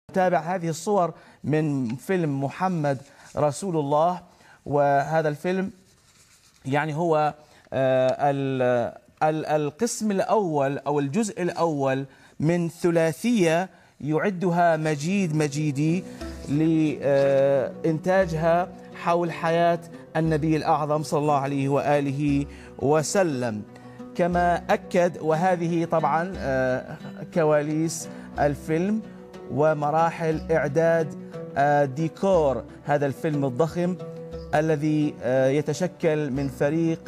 تابع هذه الصور من فيلم محمد رسول الله. وهذا الفيلم يعني هو القسم الأول أو الجزء الأول من ثلاثية يعدها مجيد مجيدي لإنتاجها حول حياة النبي الأعظم صلى الله عليه وآله وسلم. كما أكد، وهذه طبعا كواليس الفيلم ومراحل إعداد ديكور هذا الفيلم الضخم الذي يتشكل من فريق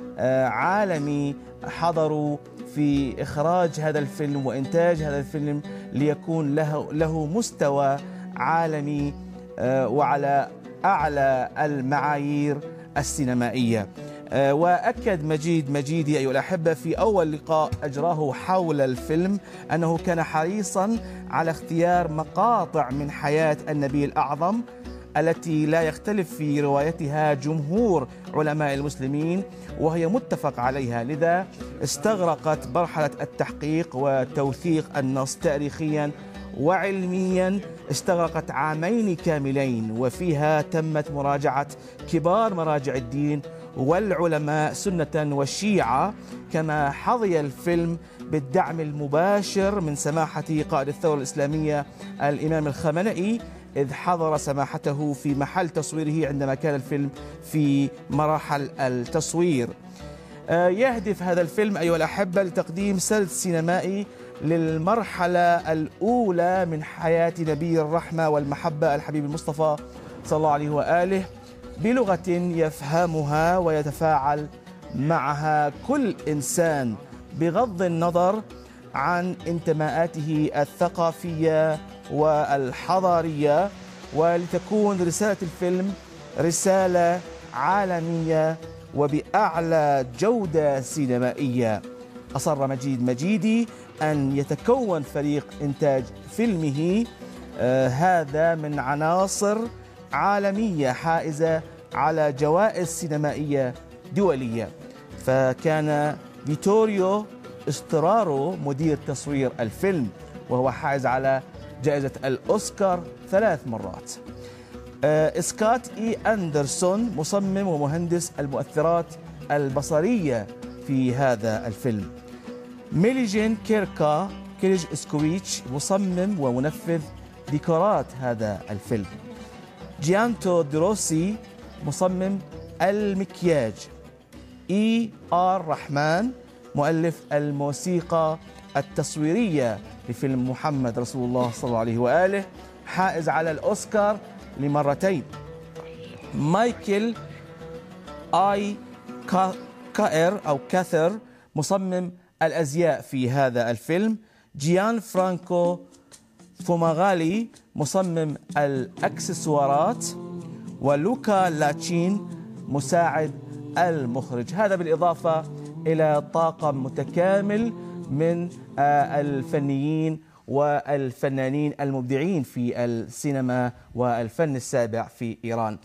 عالمي حضروا في إخراج هذا الفيلم وإنتاج هذا الفيلم ليكون له مستوى عالمي وعلى أعلى المعايير السينمائية. وأكد مجيد مجيدي أيها الأحبة في أول لقاء أجراه حول الفيلم أنه كان حريصا على اختيار مقاطع من حياة النبي الأعظم التي لا يختلف في روايتها جمهور علماء المسلمين وهي متفق عليها، لذا استغرقت مرحلة التحقيق وتوثيق النص تاريخيا وعلميا استغرقت عامين كاملين، وفيها تمت مراجعة كبار مراجع الدين والعلماء سنة والشيعة. كما حظي الفيلم بالدعم المباشر من سماحة قائد الثورة الإسلامية الإمام الخامنئي، إذ حضر سماحته في محل تصويره عندما كان الفيلم في مراحل التصوير. يهدف هذا الفيلم أيها الأحبة لتقديم سرد سينمائي للمرحلة الأولى من حياة نبي الرحمة والمحبة الحبيب المصطفى صلى الله عليه وآله بلغة يفهمها ويتفاعل معها كل إنسان بغض النظر عن انتماءاته الثقافية والحضارية، ولتكون رسالة الفيلم رسالة عالمية وبأعلى جودة سينمائية. أصر مجيد مجيدي أن يتكون فريق إنتاج فيلمه هذا من عناصر عالمية حائزة على جوائز سينمائية دولية. فكان فيتوريو استرارو مدير تصوير الفيلم، وهو حائز على جائزة الأوسكار 3 مرات. سكوت إي أندرسون مصمم ومهندس المؤثرات البصرية في هذا الفيلم. ميليجين كيرج إسكويتش مصمم ومنفذ ديكورات هذا الفيلم. جيانتو دروسي مصمم المكياج. إي آر رحمن مؤلف الموسيقى التصويرية لفيلم محمد رسول الله صلى الله عليه وآله، حائز على الأوسكار لمرتين. مايكل آي كائر أو كاثر مصمم الأزياء في هذا الفيلم. جيان فرانكو فوماغالي مصمم الأكسسوارات. ولوكا لاتشين مساعد المخرج. هذا بالإضافة إلى طاقم متكامل من الفنيين والفنانين المبدعين في السينما والفن السابع في إيران.